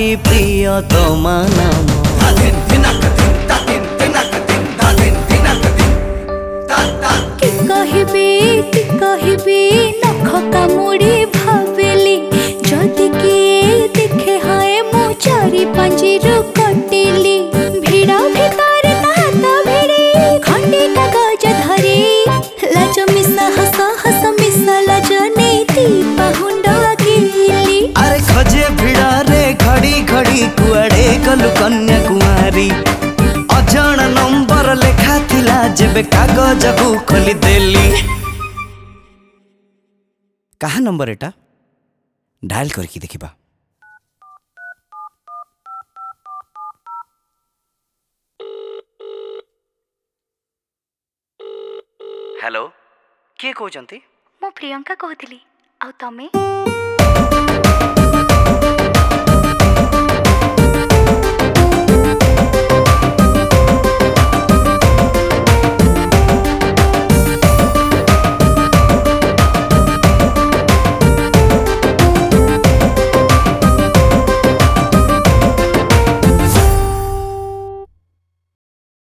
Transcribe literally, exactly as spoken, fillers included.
भारी प्रिय तमा नाम कि कहबे कि कहबे नख कामुड़ी भावेली जदि किए देखे हाय मो चारि पंजीरु कटिली भिड़ा भितर हाथ भिड़ी खंडे कागज धरे लाज मिसा हस हस मिसा लाज नीति पाहुंडा गिली। अरे खजे भिड़ा रे घड़ी घड़ी कुआड़े गलु कन्या कुमारी अजण नंबर लेखा थिला जेबे कागज को खोली देली। कहा नंबर एटा डायल करके देखिबा। हेलो किए कहउचंती? मो प्रियंका कहतली आ तमे